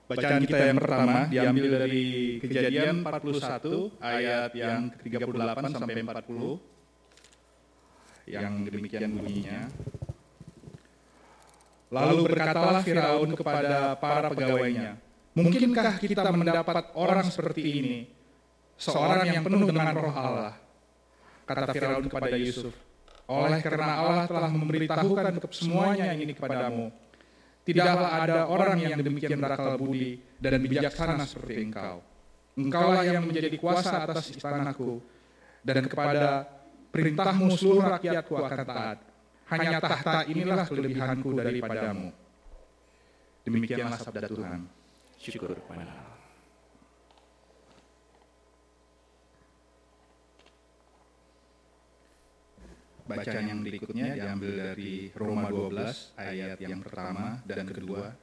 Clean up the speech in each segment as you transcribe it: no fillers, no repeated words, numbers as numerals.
Bacaan kita yang pertama diambil dari Kejadian 41 ayat yang ke-38 sampai 40 yang demikian bunyinya. Lalu berkatalah Firaun kepada para pegawainya, "Mungkinkah kita mendapat orang seperti ini, seorang yang penuh dengan roh Allah?" Kata Firaun kepada Yusuf, "Oleh karena Allah telah memberitahukan semuanya ini kepadamu, tidaklah ada orang yang demikian berakal budi dan bijaksana seperti engkau. Engkaulah yang menjadi kuasa atas istanaku, dan kepada perintahmu seluruh rakyatku akan taat. Hanya tahta inilah kelebihanku daripadamu." Demikianlah sabda Tuhan. Syukur kepada Allah. Bacaan yang berikutnya diambil dari Roma 12 ayat yang pertama dan kedua.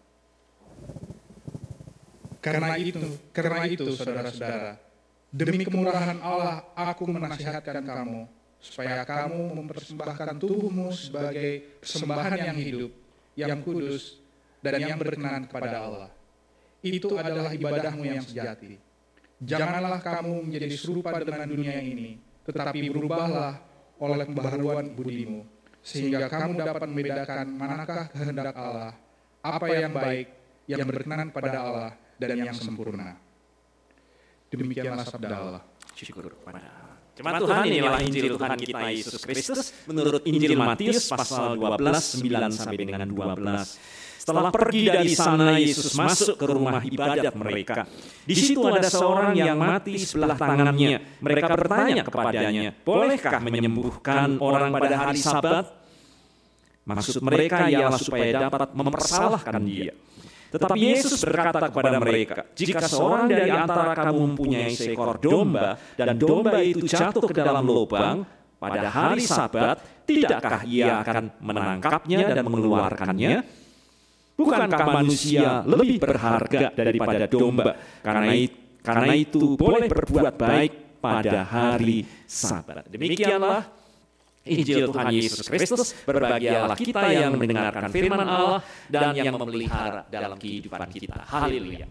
Karena itu saudara-saudara, demi kemurahan Allah aku menasihatkan kamu, supaya kamu mempersembahkan tubuhmu sebagai persembahan yang hidup, yang kudus, dan yang berkenan kepada Allah. Itu adalah ibadahmu yang sejati. Janganlah kamu menjadi serupa dengan dunia ini, tetapi berubahlah oleh pembaharuan budimu, sehingga kamu dapat membedakan manakah kehendak Allah, apa yang baik, yang berkenan pada Allah, dan yang sempurna. Demikianlah sabda Allah. Syukur kepada Allah. Jemaat Tuhan, inilah Injil Tuhan kita Yesus Kristus menurut Injil Matius pasal 12, 9 sampai dengan 12. Setelah pergi dari sana, Yesus masuk ke rumah ibadat mereka. Di situ ada seorang yang mati sebelah tangannya. Mereka bertanya kepadanya, "Bolehkah menyembuhkan orang pada hari Sabat?" Maksud mereka ialah supaya dapat mempersalahkan dia. Tetapi Yesus berkata kepada mereka, "Jika seorang dari antara kamu mempunyai seekor domba, dan domba itu jatuh ke dalam lubang pada hari Sabat, tidakkah ia akan menangkapnya dan mengeluarkannya? Bukankah manusia lebih berharga daripada domba? Karena itu boleh berbuat baik pada hari Sabat." Demikianlah Injil Tuhan Yesus Kristus. Berbahagialah kita yang mendengarkan firman Allah dan yang memelihara dalam kehidupan kita. Haleluya.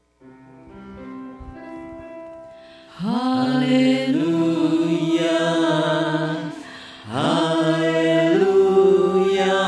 Haleluya. Haleluya.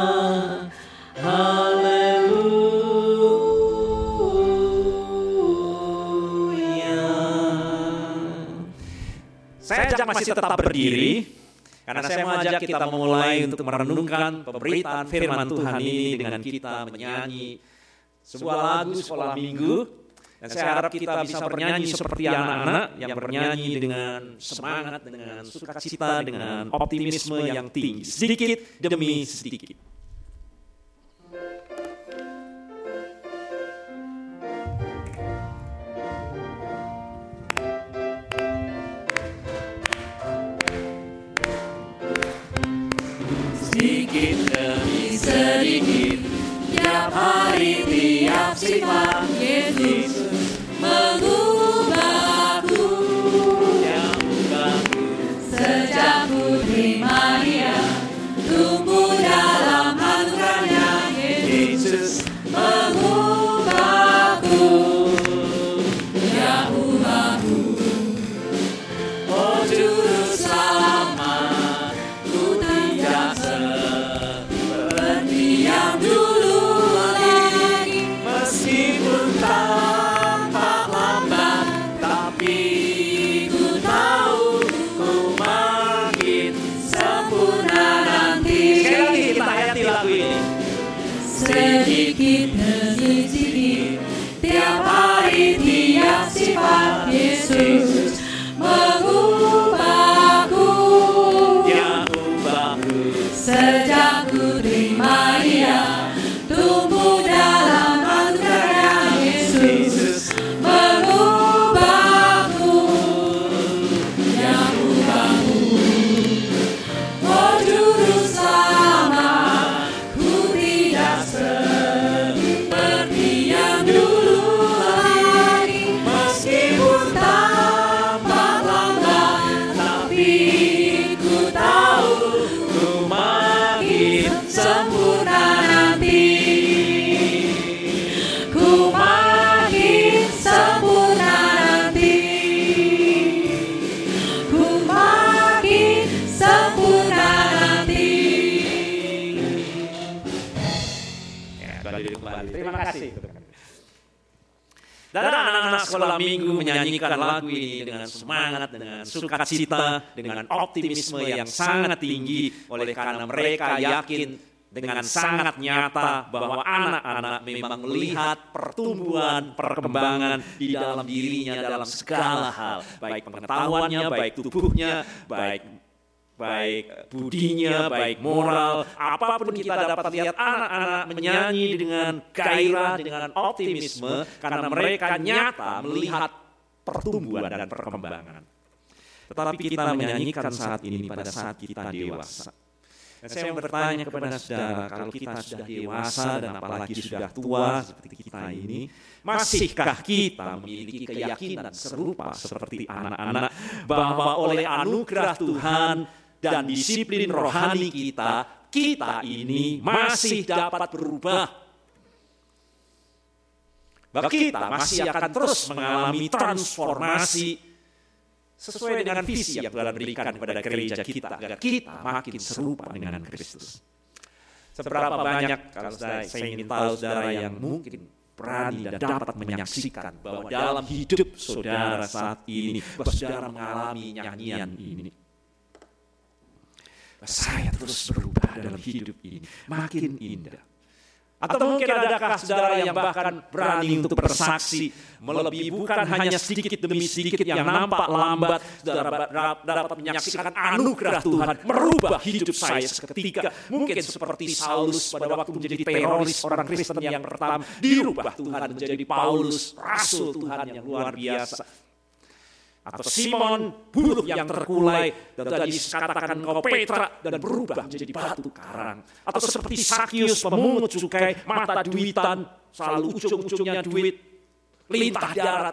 Saya ajak masih tetap berdiri, karena saya mau ajak kita memulai untuk merenungkan pemberitaan firman Tuhan ini dengan kita menyanyi sebuah lagu sekolah minggu. Dan saya harap kita bisa bernyanyi seperti anak-anak yang bernyanyi dengan semangat, dengan sukacita, dengan optimisme yang tinggi, sedikit demi sedikit. Sedikit demi sedikit, tiap hari, tiap sifat, Yesus mengubahku, yang mengubahku. Sejak ku terima Dia, tumbuh dalam anugerahnya, Yesus mengubahku, yang ubahku. Oh Juru Selamat, ku tidak seperti yang dulu lagi, meskipun tampak lambat, tapi ku tahu ku makin sempurna nanti. Sekali lagi kita hayati lagu ini. Sedikit demi sedikit, tiap hari, tiap sifat, Yesus mengubahku, yang ubahku. Sejak ku terima Dia, tumbuh dalam anugerahnya, Yesus mengubahku, yang ubahku. Oh Juru Selamat, ku tidak seperti kasih. Dan anak-anak sekolah minggu menyanyikan lagu ini dengan semangat, dengan sukacita, dengan optimisme yang sangat tinggi, oleh karena mereka yakin dengan sangat nyata bahwa anak-anak memang melihat pertumbuhan, perkembangan di dalam dirinya dalam segala hal, baik pengetahuannya, baik tubuhnya, baik budinya, baik moral, apapun kita dapat lihat anak-anak menyanyi dengan gairah, dengan optimisme, karena mereka nyata melihat pertumbuhan dan perkembangan. Tetapi kita menyanyikan saat ini pada saat kita dewasa. Dan saya mau bertanya kepada saudara, kalau kita sudah dewasa dan apalagi sudah tua seperti kita ini, masihkah kita memiliki keyakinan serupa seperti anak-anak bahwa oleh anugerah Tuhan dan disiplin rohani kita ini masih dapat berubah. Bahwa kita masih akan terus mengalami transformasi sesuai dengan visi yang Tuhan berikan kepada gereja kita, agar kita makin serupa dengan Kristus. Seberapa banyak, kalau saya ingin tahu saudara yang mungkin berani dan dapat menyaksikan bahwa dalam hidup saudara saat ini, bahwa saudara mengalami nyanyian ini. Saya terus berubah dalam hidup ini, makin indah. Atau mungkin adakah saudara yang bahkan berani untuk bersaksi, melebihi bukan hanya sedikit demi sedikit yang nampak lambat, saudara dapat menyaksikan anugerah Tuhan merubah hidup saya seketika. Mungkin seperti Saulus pada waktu menjadi teroris orang Kristen yang pertama, dirubah Tuhan menjadi Paulus, rasul Tuhan yang luar biasa. Atau Simon, buruh yang terkulai, dan tadi katakan kau Petra, dan berubah menjadi batu karang. Atau seperti Sakius, pemungut cukai, mata duitan, selalu ujung-ujungnya duit, lintah darat.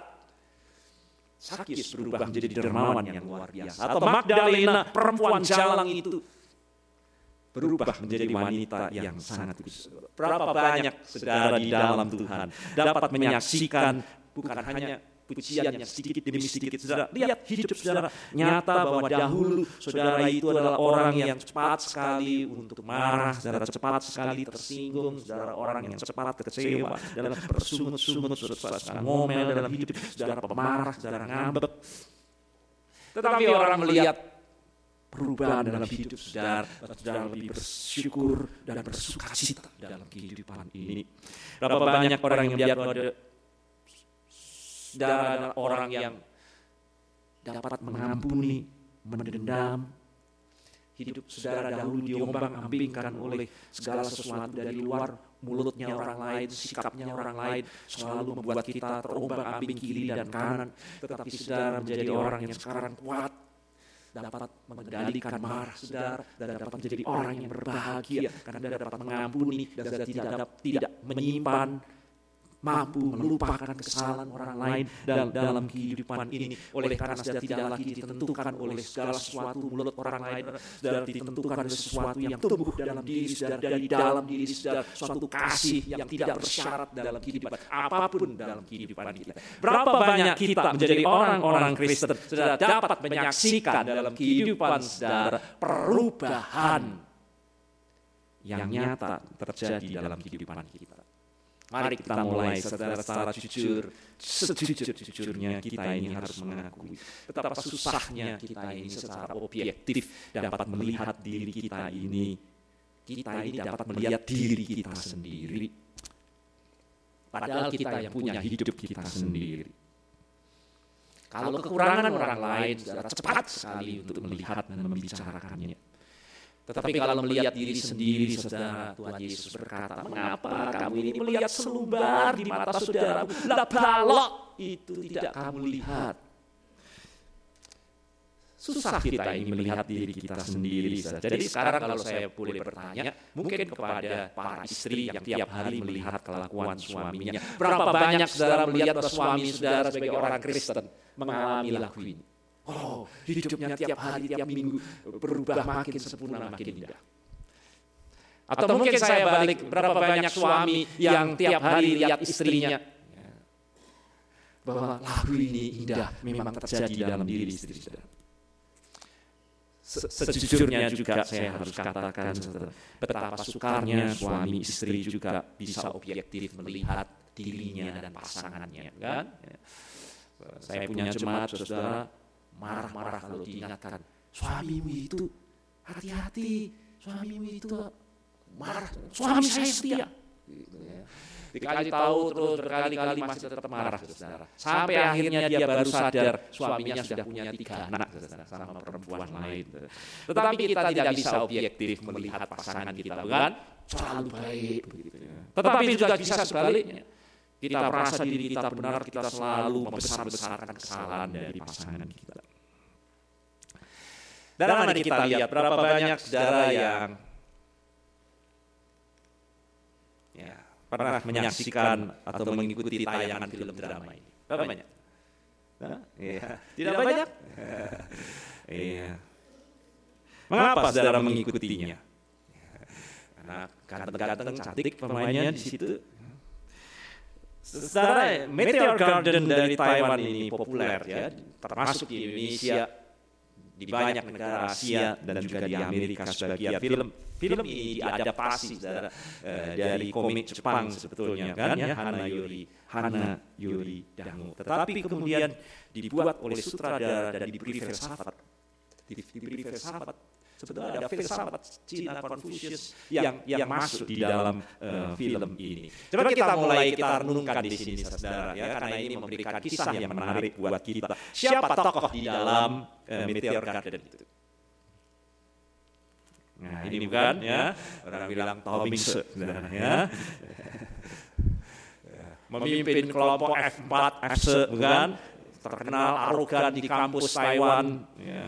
Sakius berubah menjadi dermawan yang luar biasa. Atau Magdalena, perempuan jalang itu, berubah menjadi wanita yang sangat kudus. Berapa banyak saudara di dalam Tuhan dapat menyaksikan bukan hanya pujian yang sedikit demi sedikit. Saudara, lihat hidup saudara, nyata bahwa dahulu saudara itu adalah orang yang cepat sekali untuk marah, saudara cepat sekali tersinggung, saudara orang yang cepat kecewa, dalam bersungut-sungut, saudara ngomel dalam hidup, saudara pemarah, saudara ngambek. Tetapi orang melihat perubahan dalam hidup saudara, saudara lebih bersyukur dan bersukacita dalam kehidupan ini. Berapa banyak orang yang melihat bahwa saudara adalah orang yang dapat mengampuni, mendendam. Hidup saudara dahulu diombang-ambingkan oleh segala sesuatu dari luar, mulutnya orang lain, sikapnya orang lain, selalu membuat kita terombang-ambing kiri dan kanan. Tetapi saudara menjadi orang yang sekarang kuat, dapat mengendalikan marah saudara, dan dapat menjadi orang yang berbahagia, karena dapat mengampuni dan tidak menyimpan, mampu melupakan kesalahan orang lain dalam kehidupan ini. Oleh karena saudara tidak lagi ditentukan oleh segala sesuatu mulut orang lain, saudara ditentukan oleh sesuatu yang tumbuh dalam diri saudara, dari dalam diri saudara, suatu kasih yang tidak bersyarat dalam kehidupan apapun dalam kehidupan kita. Berapa banyak kita menjadi orang-orang Kristen, saudara dapat menyaksikan dalam kehidupan saudara perubahan yang nyata terjadi dalam kehidupan kita. Mari kita mulai secara jujur, sejujur-jujurnya kita ini harus mengakui betapa susahnya kita ini secara objektif dapat melihat diri kita ini dapat melihat diri kita sendiri. Padahal kita yang punya hidup kita sendiri. Kalau kekurangan orang lain, saudara cepat sekali untuk melihat dan membicarakannya. Tetapi kalau melihat diri sendiri, saudara, Tuhan Yesus berkata, mengapa kamu ini melihat selumbar di mata saudara? Lah balok itu tidak kamu lihat. Susah kita ini melihat diri kita sendiri. Jadi sekarang kalau saya boleh bertanya, mungkin kepada para istri yang tiap hari melihat kelakuan suaminya, berapa banyak saudara melihat bahwa suami saudara sebagai orang Kristen mengalami laku ini? Oh, hidupnya tiap hari, tiap minggu berubah makin sempurna, makin indah. Atau mungkin saya balik, berapa banyak suami yang tiap hari lihat istrinya bahwa lagu ini indah memang terjadi dalam diri istri saudara. Sejujurnya juga saya harus katakan betapa sukarnya suami istri juga bisa objektif melihat dirinya dan pasangannya, kan? Saya punya jemaat, saudara, marah-marah kalau diingatkan, suamimu itu hati-hati, suamimu itu marah, suami saya setia. Dikasih tahu terus berkali-kali masih tetap marah, saudara. Sampai akhirnya dia baru sadar suaminya sudah punya 3 anak, saudara, sama perempuan lain. Tetapi kita tidak bisa objektif melihat pasangan kita, bukan? Selalu baik. Tetapi juga bisa sebaliknya. Kita merasa diri kita benar, kita selalu membesar-besarkan kesalahan dari pasangan kita. Dalam mari kita lihat berapa banyak saudara yang pernah menyaksikan atau mengikuti tayangan film drama ini. Berapa banyak? Tidak banyak? Iya. Mengapa saudara mengikutinya? Karena ganteng-ganteng, cantik pemainnya di situ. Saudara, Meteor Garden dari Taiwan ini populer, ya, termasuk di Indonesia, di banyak negara Asia dan juga di Amerika sebagian. Film ini diadaptasi dari komik Jepang sebetulnya, kan, ya, Hana Yori Dango. Tetapi kemudian dibuat oleh sutradara dan diberi filsafat. Sebetulnya ada filsafat Cina Confucius yang masuk di dalam film ini. Coba kita renungkan di sini, saudara, ya, karena ini memberikan kisah yang menarik buat kita. Siapa tokoh di dalam Meteor Garden itu? Nah, ini bukan, ya, orang bilang Tom Hanks, saudara, ya. Memimpin kelompok F4, F, bukan? Terkenal arogan di kampus Taiwan, ya.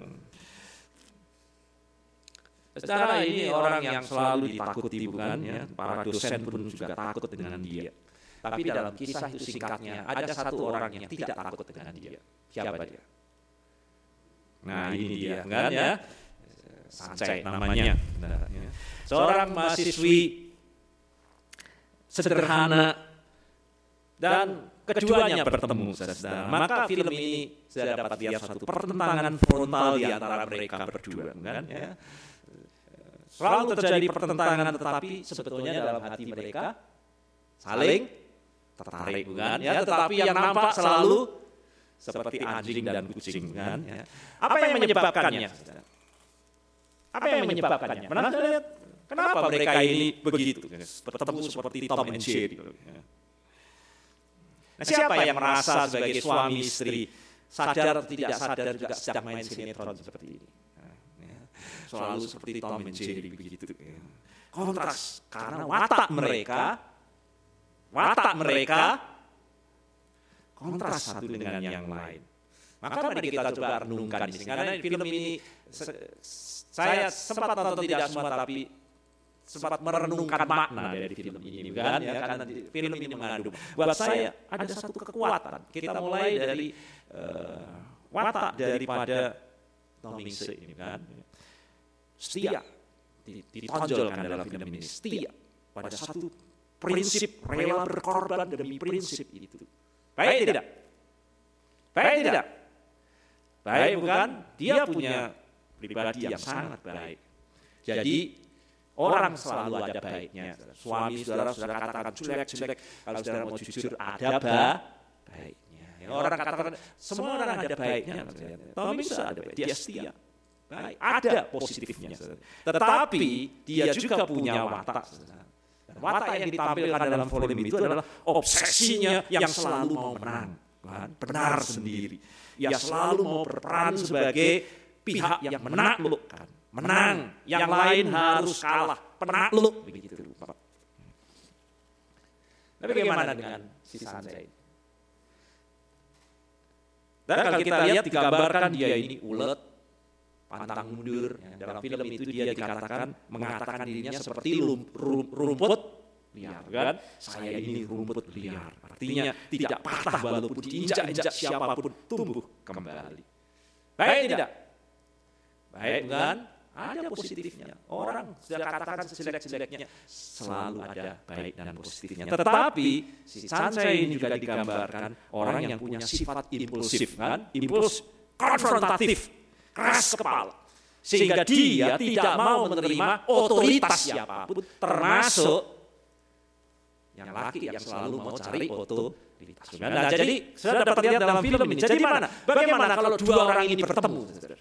Secara ini orang yang selalu ditakuti, bukan, ya, para dosen pun juga takut dengan dia. Tapi dalam kisah itu singkatnya ada satu orang yang tidak takut dengan dia. Siapa dia? Nah, ini dia, kan, ya, Sancai namanya. Seorang mahasiswi sederhana dan keduanya bertemu, saudara. Maka film ini saya dapat lihat satu pertentangan frontal di antara mereka berdua, kan, ya. Selalu terjadi pertentangan, tetapi sebetulnya dalam hati mereka saling tertarik, bukan, ya. Tetapi yang nampak selalu seperti anjing dan kucing, kan, ya. Apa yang menyebabkannya? Apa yang menyebabkannya? Pernah lihat kenapa mereka ini begitu? Bertemu seperti Tom and Jerry. Nah, siapa yang merasa sebagai suami istri sadar atau tidak sadar juga sedang main sinetron seperti ini? Selalu seperti Tom and Jerry begitu. Kontras, karena watak mereka kontras satu dengan yang lain. Maka mari kita coba renungkan di sini. Karena film ini saya sempat nonton tidak semua, tapi sempat merenungkan makna dari film ini, kan, ya, karena film ini mengandung buat saya ada satu kekuatan. Kita mulai dari watak daripada Tom Hanks ini, kan. Setia ditonjolkan dalam film ini, setia pada satu prinsip, rela berkorban demi prinsip itu. Baik tidak? Baik tidak? Baik, bukan? Dia punya pribadi yang sangat baik. Jadi orang selalu ada baiknya. Suami saudara katakan jelek, kalau saudara mau jujur ada baiknya. Orang katakan semua orang ada baiknya. Tom Hanks ada baik, dia setia. Baik, ada positifnya. Tetapi dia juga punya watak. Dan watak yang ditampilkan dalam film itu adalah obsesinya yang selalu mau menang, kan? Benar sendiri. Ia selalu mau berperan sebagai pihak yang menaklukkan, menang, yang lain harus kalah, penakluk, begitu. Tapi bagaimana dengan si Sancai? Dan kalau kita lihat digambarkan dia ini ulet, pantang mundur. Dalam film itu dia mengatakan dirinya seperti rumput liar, kan? Saya ini rumput liar. Artinya tidak patah walaupun diinjak-injak siapapun tumbuh kembali. Baik tidak? Baik, kan? Ada positifnya. Orang sudah katakan sejelek-jeleknya selalu ada baik dan positifnya. Tetapi si Sancai ini juga digambarkan orang yang punya sifat impulsif, kan? Impuls konfrontatif, keras kepala, sehingga dia tidak mau menerima otoritas siapapun, termasuk yang laki yang selalu mau cari otoritas. Nah, jadi saudara dapat lihat dalam film ini. Jadi bagaimana kalau dua orang ini bertemu? Saudara?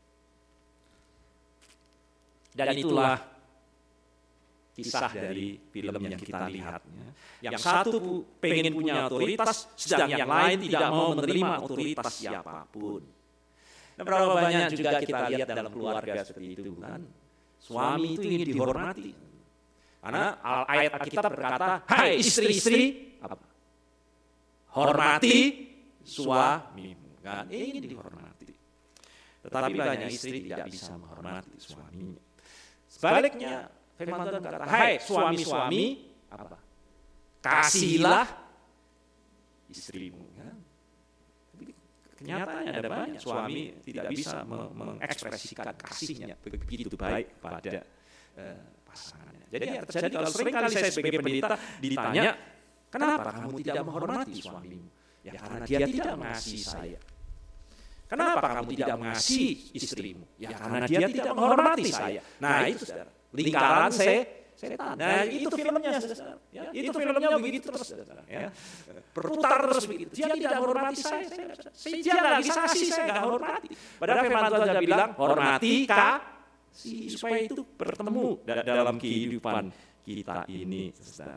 Dan itulah kisah dari film yang kita lihat. Yang satu pengen punya otoritas, sedang yang lain tidak mau menerima otoritas siapapun. Dan berapa banyak juga kita lihat dalam keluarga seperti itu, kan? Suami itu ingin dihormati. Karena ayat Alkitab berkata, hai istri-istri, hormati suamimu. Kan? Ingin dihormati. Tetapi banyak istri tidak bisa menghormati suaminya. Sebaliknya, firman Tuhan berkata, hai suami-suami, kasihilah istrimu. Kan? Kenyataannya ada banyak suami tidak bisa mengekspresikan kasihnya begitu baik pada pasangannya. Jadi yang terjadi kalau sering kali saya sebagai pendeta ditanya, kenapa kamu tidak menghormati suamimu? Ya karena dia tidak mengasihi saya. Kenapa kamu tidak mengasihi istrimu? Ya karena dia tidak menghormati saya. Nah itu saudara, lingkaran setan. Nah itu filmnya saudara. Ya, itu filmnya begitu terus saudara. Ya. Berputar terus begitu. Dia tidak menghormati saya. Dia nggak bisa kasih, saya nggak hormati. Padahal firman Tuhan sudah bilang, hormati kasih, supaya itu bertemu dalam kehidupan kita ini saudara.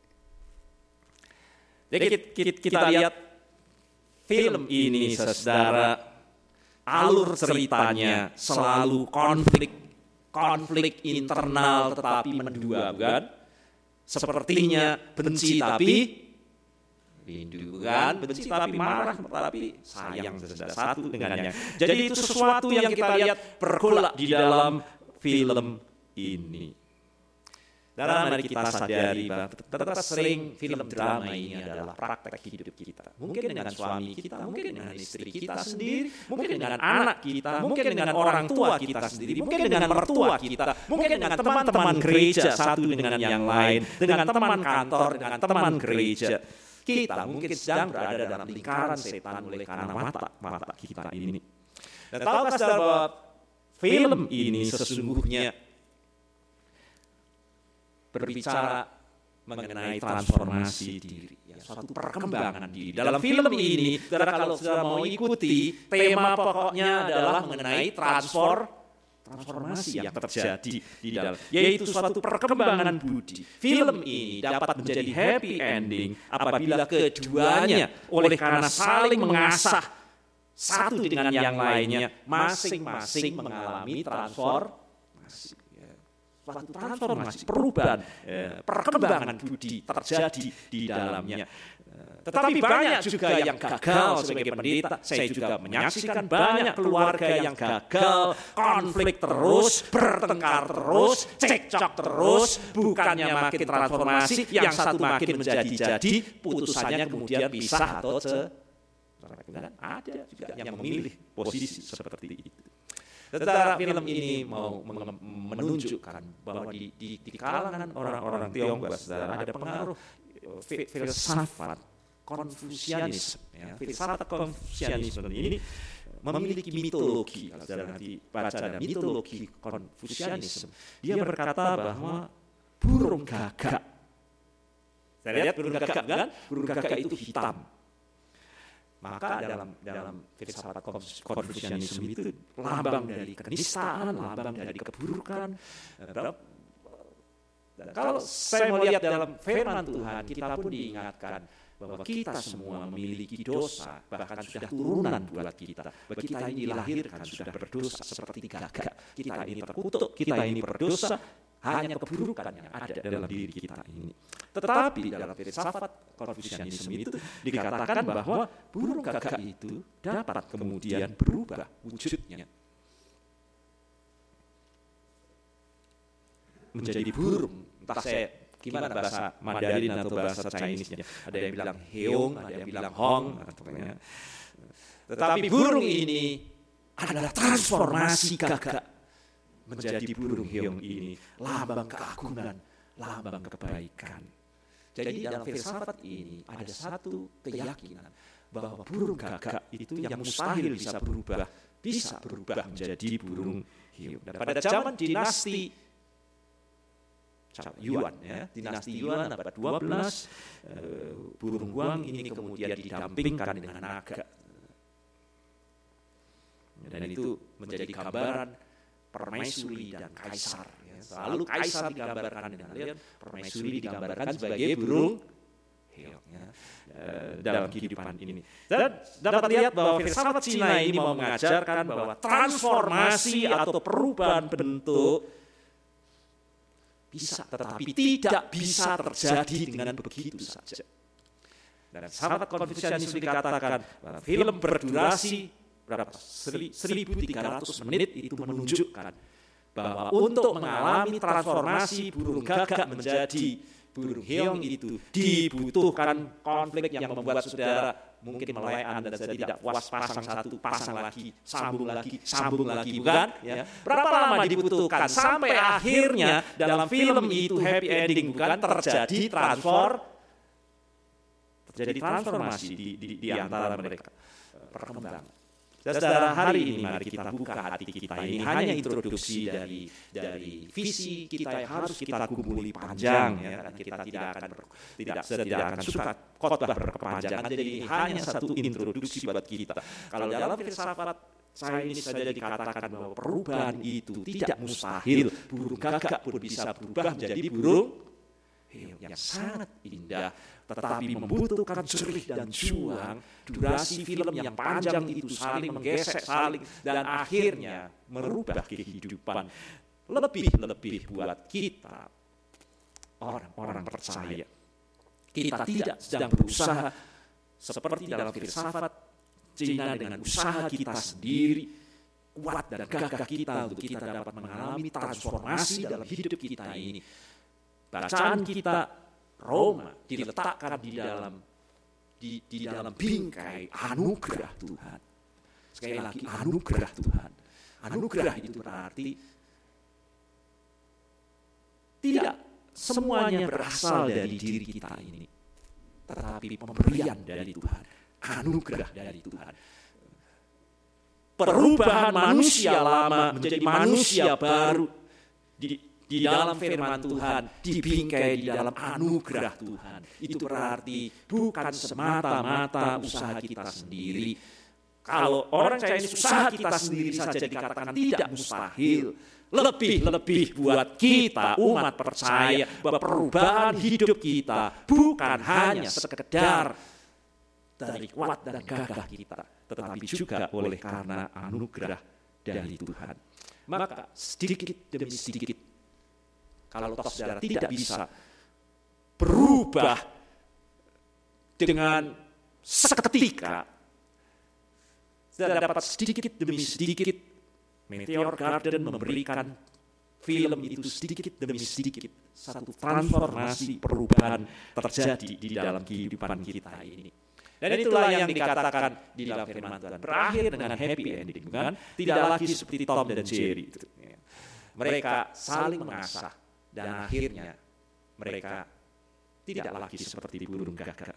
Jadi kita lihat film ini saudara. Alur ceritanya selalu konflik internal tetapi mendua, bukan? Sepertinya benci tapi rindu, bukan? Benci tapi marah tapi sayang satu dengan yang. Jadi itu sesuatu yang kita lihat bergolak di dalam film ini. Dan mari kita sadari bahwa betapa sering film drama ini adalah praktek hidup kita. Mungkin dengan suami kita, mungkin dengan istri kita sendiri, mungkin dengan anak kita, mungkin dengan orang tua kita sendiri, mungkin dengan mertua kita, mungkin dengan teman-teman gereja satu dengan yang lain, dengan teman kantor, dengan teman gereja. Kita mungkin sedang berada dalam lingkaran setan oleh karena mata kita ini. Dan tahukah saudara bahwa film ini sesungguhnya berbicara mengenai transformasi diri, ya, suatu perkembangan diri. Dalam film ini, kalau saudara mau ikuti, tema pokoknya adalah mengenai transformasi yang terjadi di dalam, yaitu suatu perkembangan budi. Film ini dapat menjadi happy ending apabila keduanya oleh karena saling mengasah satu dengan yang lainnya, masing-masing mengalami transformasi. Suatu transformasi, perubahan, perkembangan budi terjadi di dalamnya. Tetapi banyak juga yang gagal sebagai pendeta. Saya juga menyaksikan banyak keluarga yang gagal, konflik terus, bertengkar terus, cekcok terus, bukannya makin transformasi, yang satu makin menjadi-jadi, putusannya kemudian pisah atau cerai. Ada juga yang memilih posisi seperti itu. Tetapi film ini mau menunjukkan bahwa di kalangan orang-orang Tionghoa saudara ada pengaruh filsafat Konfusianisme. Ya. Filsafat Konfusianisme ini memiliki mitologi. Kalau saudara nanti baca ada mitologi Konfusianisme, dia berkata bahwa burung gagak. Saya lihat burung gagak kan? Burung gagak itu hitam. Maka dalam filsafat Konfusianisme itu lambang dari kenistaan, lambang dari keburukan. Dan kalau saya mau lihat dalam firman Tuhan, kita pun diingatkan bahwa kita semua memiliki dosa, bahkan sudah turunan buat kita. Kita ini dilahirkan sudah berdosa seperti gagak. Kita ini terkutuk, kita ini berdosa, hanya keburukan yang ada dalam diri kita ini. Tetapi dalam filsafat Konfusianisme itu dikatakan bahwa burung gagak itu dapat kemudian berubah wujudnya menjadi burung. Entah saya gimana bahasa Mandarin atau bahasa Chinese-nya. Ada yang bilang heong, ada yang bilang hong. Tetapi burung ini adalah transformasi gagak menjadi burung heong ini, lambang keagungan, lambang kebaikan. Jadi dalam filsafat ini ada satu keyakinan bahwa burung gagak itu yang mustahil bisa berubah menjadi burung heong. Dan pada zaman dinasti Yuan, ya, dinasti Yuan abad 12, burung Huang ini kemudian didampingkan dengan naga. Dan itu menjadi gambaran permaisuri dan kaisar. Ya. Selalu kaisar digambarkan dengan lihat, permaisuri digambarkan sebagai burung Heong, ya, dalam kehidupan ini. Dan dapat lihat bahwa filsafat Cina ini mau mengajarkan bahwa transformasi atau perubahan bentuk bisa, tetapi tidak bisa terjadi dengan begitu saja. Dan sahabat Konfusianis dikatakan bahwa film berdurasi berapa? 1.300 menit itu menunjukkan bahwa untuk mengalami transformasi burung gagak menjadi burung Heong itu dibutuhkan konflik yang membuat saudara mungkin melean dan saudara tidak puas, pasang satu, pasang lagi, sambung lagi, bukan? Ya. Berapa lama dibutuhkan sampai akhirnya dalam film itu happy ending, bukan? Terjadi transformasi di antara mereka, perkembangan. Saudara, hari ini mari kita buka hati kita. Ini hanya introduksi dari visi kita yang harus kita kumpuli panjang, ya. Kita tidak akan suka khotbah berkepanjangan. Jadi ini hanya satu introduksi buat kita. Kalau dalam filsafat saya ini saja dikatakan bahwa perubahan itu tidak mustahil. Burung gagak pun bisa berubah menjadi burung yang sangat indah, tetapi membutuhkan jerih dan juang. Durasi film yang panjang itu saling menggesek, dan akhirnya merubah kehidupan. Lebih buat kita, orang-orang percaya. Kita tidak sedang berusaha seperti dalam filsafat Cina dengan usaha kita sendiri, kuat dan gagah kita untuk kita dapat mengalami transformasi dalam hidup kita ini. Bacaan kita Roma diletakkan di dalam bingkai anugerah Tuhan. Sekali lagi, anugerah Tuhan. Anugerah itu berarti tidak semuanya berasal dari diri kita ini, tetapi pemberian dari Tuhan, anugerah dari Tuhan. Perubahan manusia lama menjadi manusia baru di dalam firman Tuhan, dibingkai di dalam anugerah Tuhan. Itu berarti bukan semata-mata usaha kita sendiri. Kalau orang Chinese usaha kita sendiri saja dikatakan tidak mustahil, lebih buat kita umat percaya bahwa perubahan hidup kita bukan hanya sekedar dari kuat dan gagah kita, tetapi juga oleh karena anugerah dari Tuhan. Maka sedikit demi sedikit, kalau toh saudara tidak bisa berubah dengan seketika, saudara dapat sedikit demi sedikit. Meteor Garden memberikan film itu sedikit demi sedikit satu transformasi perubahan terjadi di dalam kehidupan kita ini. Dan itulah yang dikatakan di dalam firman Tuhan, berakhir dengan happy ending, bukan? Tidak lagi seperti Tom dan Jerry. Mereka saling mengasah. Dan akhirnya mereka tidak lagi seperti burung gagak.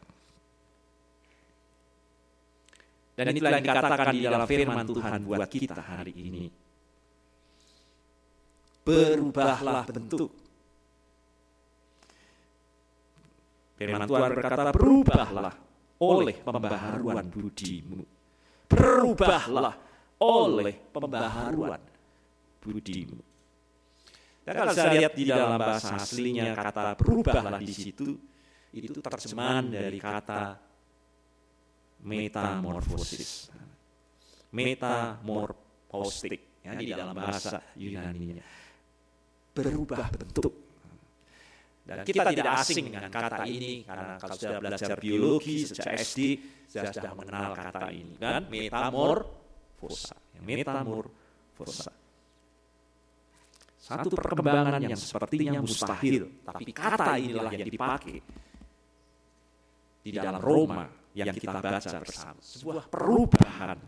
Dan itulah yang dikatakan di dalam firman Tuhan buat kita hari ini. Berubahlah bentuk. Firman Tuhan berkata, berubahlah oleh pembaharuan budimu. Berubahlah oleh pembaharuan budimu. Dan kalau saya lihat di dalam bahasa aslinya kata berubahlah di situ, itu terjemahan dari kata metamorfosis. Metamorphostik, ya, di dalam bahasa Yunani-nya. Berubah bentuk. Dan kita tidak asing dengan kata ini, karena kalau sudah belajar biologi sejak SD, sudah mengenal kata ini, kan? Metamorfosa. Metamorfosa. Satu perkembangan yang sepertinya mustahil, tapi kata inilah yang dipakai di dalam Roma yang kita baca bersama. Sebuah perubahan,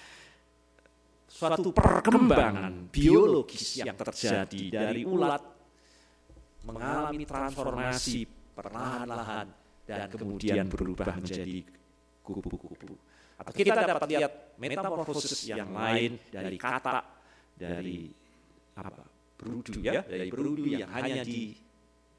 suatu perkembangan biologis yang terjadi dari ulat mengalami transformasi perlahan-lahan dan kemudian berubah menjadi kupu-kupu. Atau kita dapat lihat metamorfosis yang lain dari kata, dari berudu, ya, dari berudu yang hanya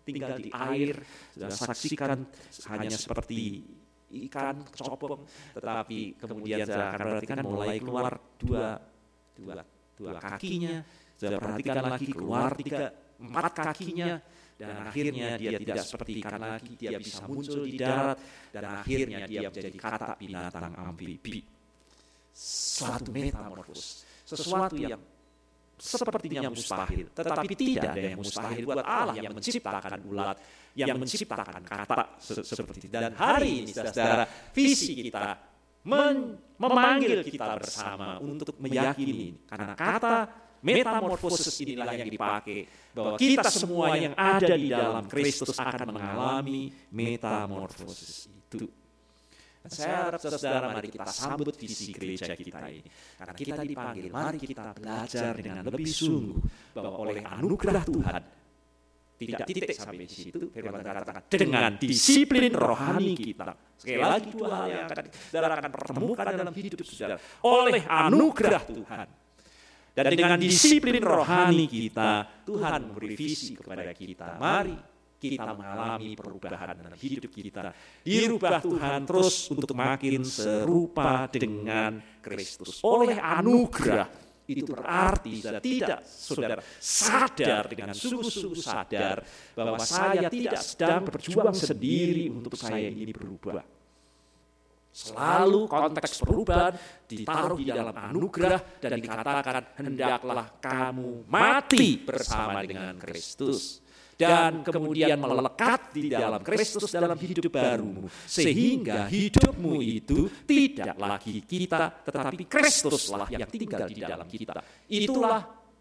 tinggal di air, saudara saksikan hanya seperti ikan copong, tetapi kemudian saudara akan perhatikan mulai keluar dua kakinya, saudara perhatikan lagi keluar 4 kakinya, dan akhirnya dia tidak seperti ikan lagi, dia bisa muncul di darat, dan akhirnya dia menjadi katak binatang amfibi. Suatu metamorfos, sesuatu yang sepertinya mustahil, tetapi tidak ada yang mustahil buat Allah yang menciptakan ulat, yang menciptakan katak seperti itu. Dan hari ini saudara, visi kita memanggil kita bersama untuk meyakini, karena kata metamorfosis inilah yang dipakai, bahwa kita semua yang ada di dalam Kristus akan mengalami metamorfosis itu. Dan saya harap saudara, mari kita sambut visi gereja kita ini, karena kita dipanggil, mari kita belajar dengan lebih sungguh bahwa oleh anugerah Tuhan, tidak titik sampai di situ, firman katakan dengan disiplin rohani kita. Sekali lagi 2 hal yang saudara akan pertemukan dalam hidup saudara, oleh anugerah Tuhan. Dan dengan disiplin rohani kita, Tuhan memberi visi kepada kita. Mari kita mengalami perubahan dalam hidup kita. Dirubah Tuhan terus untuk makin serupa dengan Kristus. Oleh anugerah, itu berarti tidak saudara sadar dengan sungguh-sungguh sadar bahwa saya tidak sedang berjuang sendiri untuk saya ini berubah. Selalu konteks perubahan ditaruh di dalam anugerah dan dikatakan hendaklah kamu mati bersama dengan Kristus dan kemudian melekat di dalam Kristus dalam hidup barumu, sehingga hidupmu itu tidak lagi kita tetapi Kristuslah yang tinggal di dalam kita. Itulah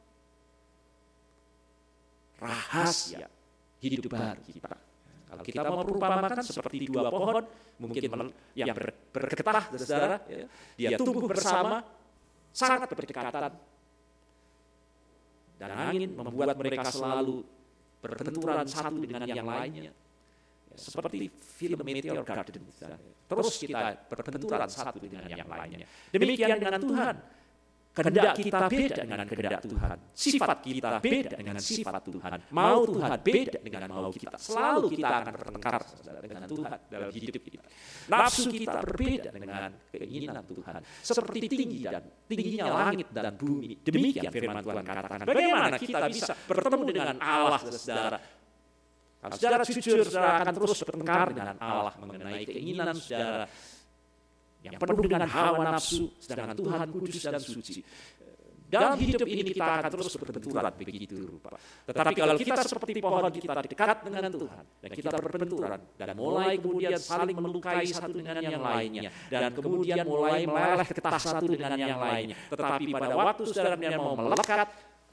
rahasia hidup baru kita. Kalau kita mau perumpamakan seperti 2 pohon, mungkin yang bergetah, saudara, ya, dia tumbuh bersama, sangat berdekatan. Dan angin membuat mereka selalu berbenturan satu dengan yang lainnya. Ya, seperti film Meteor Garden. Terus kita berbenturan satu dengan yang lainnya. Demikian dengan Tuhan. Kehendak kita beda dengan kehendak Tuhan. Sifat kita beda dengan sifat Tuhan. Mau Tuhan beda dengan mau kita. Selalu kita akan bertengkar dengan Tuhan dalam hidup kita. Nafsu kita berbeda dengan keinginan Tuhan. Seperti tingginya langit dan bumi. Demikian firman Tuhan katakan. Bagaimana kita bisa bertemu dengan Allah, saudara? Kalau saudara jujur, saudara akan terus bertengkar dengan Allah mengenai keinginan saudara yang penuh dengan hawa nafsu, sedangkan Tuhan kudus dan suci. Dalam hidup ini kita akan terus berbenturan begitu rupa. Tetapi kalau kita seperti pohon, kita dekat dengan Tuhan, dan kita berbenturan, dan mulai kemudian saling melukai satu dengan yang lainnya, dan kemudian mulai meleleh getah satu dengan yang lainnya. Tetapi pada waktu saudara mau melekat,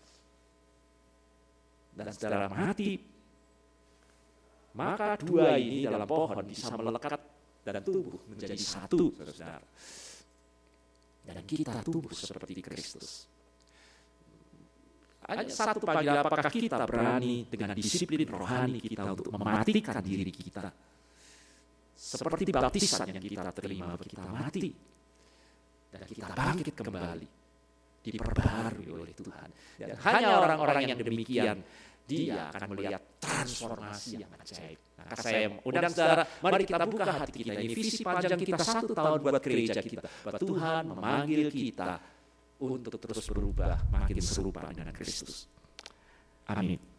dan saudara mati, maka 2 ini dalam pohon bisa melekat dan tumbuh menjadi satu, saudara. Dan kita tumbuh seperti Kristus. Hanya satu panggilan, apakah kita berani dengan disiplin rohani kita untuk mematikan diri kita? Seperti baptisan yang kita terima, kita mati. Dan kita bangkit kembali, diperbaharui oleh Tuhan. Dan hanya orang-orang yang demikian, dia akan melihat transformasi yang ajaib. Maka saya undang saudara, mari kita buka hati kita. Ini visi panjang kita 1 tahun buat gereja kita. Bahwa Tuhan memanggil kita untuk terus berubah, makin serupa dengan Kristus. Amin.